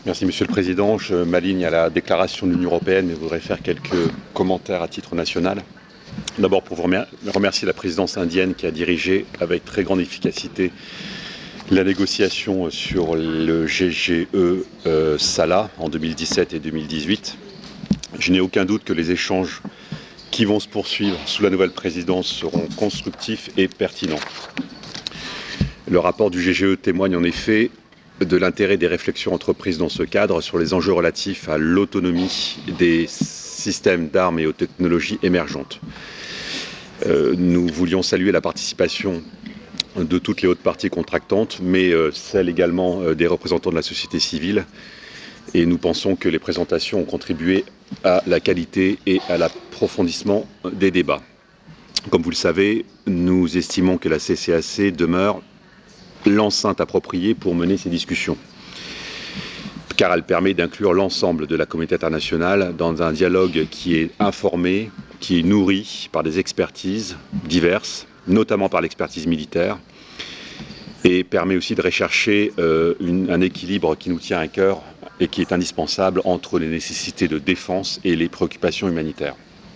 Merci Monsieur le Président. Je m'aligne à la déclaration de l'Union européenne et voudrais faire quelques commentaires à titre national. D'abord pour vous remercier la présidence indienne qui a dirigé avec très grande efficacité la négociation sur le GGE Salah en 2017 et 2018. Je n'ai aucun doute que les échanges qui vont se poursuivre sous la nouvelle présidence seront constructifs et pertinents. Le rapport du GGE témoigne en effet de l'intérêt des réflexions entreprises dans ce cadre sur les enjeux relatifs à l'autonomie des systèmes d'armes et aux technologies émergentes. Nous voulions saluer la participation de toutes les hautes parties contractantes, mais celle également des représentants de la société civile. Et nous pensons que les présentations ont contribué à la qualité et à l'approfondissement des débats. Comme vous le savez, nous estimons que la CCAC demeure l'enceinte appropriée pour mener ces discussions, car elle permet d'inclure l'ensemble de la communauté internationale dans un dialogue qui est informé, qui est nourri par des expertises diverses, notamment par l'expertise militaire, et permet aussi de rechercher un équilibre qui nous tient à cœur et qui est indispensable entre les nécessités de défense et les préoccupations humanitaires.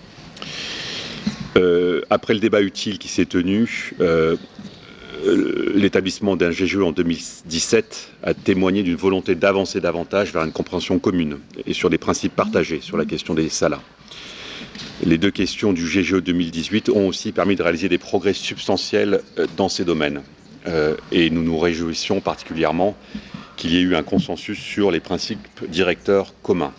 Après le débat utile qui s'est tenu, l'établissement d'un GGE en 2017 a témoigné d'une volonté d'avancer davantage vers une compréhension commune et sur des principes partagés sur la question des Salas. Les deux questions du GGE 2018 ont aussi permis de réaliser des progrès substantiels dans ces domaines. Et nous nous réjouissons particulièrement qu'il y ait eu un consensus sur les principes directeurs communs.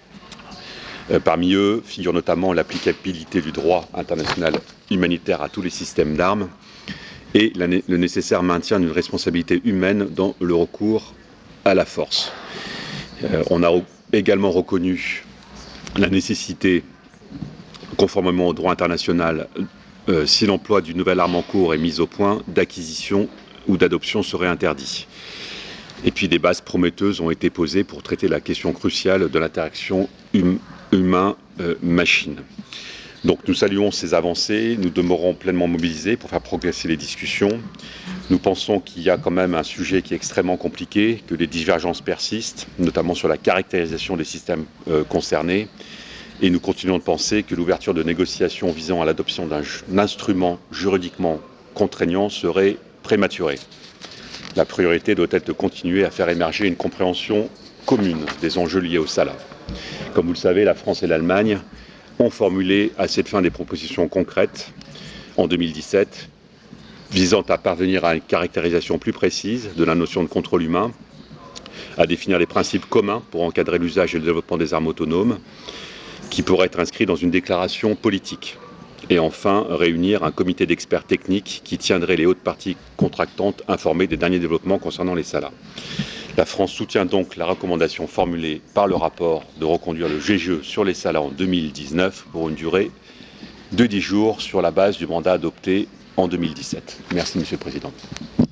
Parmi eux figure notamment l'applicabilité du droit international humanitaire à tous les systèmes d'armes et le nécessaire maintien d'une responsabilité humaine dans le recours à la force. On a également reconnu la nécessité, conformément au droit international, si l'emploi d'une nouvelle arme en cours est mis au point, d'acquisition ou d'adoption serait interdit. Et puis des bases prometteuses ont été posées pour traiter la question cruciale de l'interaction humain-machine. Donc nous saluons ces avancées, nous demeurons pleinement mobilisés pour faire progresser les discussions. Nous pensons qu'il y a quand même un sujet qui est extrêmement compliqué, que les divergences persistent, notamment sur la caractérisation des systèmes concernés. Et nous continuons de penser que l'ouverture de négociations visant à l'adoption d'un instrument juridiquement contraignant serait prématurée. La priorité doit être de continuer à faire émerger une compréhension commune des enjeux liés au Salah. Comme vous le savez, la France et l'Allemagne ont formulé à cette fin des propositions concrètes en 2017 visant à parvenir à une caractérisation plus précise de la notion de contrôle humain, à définir des principes communs pour encadrer l'usage et le développement des armes autonomes qui pourraient être inscrits dans une déclaration politique et enfin réunir un comité d'experts techniques qui tiendrait les hautes parties contractantes informées des derniers développements concernant les Salas. La France soutient donc la recommandation formulée par le rapport de reconduire le GGE sur les Salas en 2019 pour une durée de 10 jours sur la base du mandat adopté en 2017. Merci Monsieur le Président.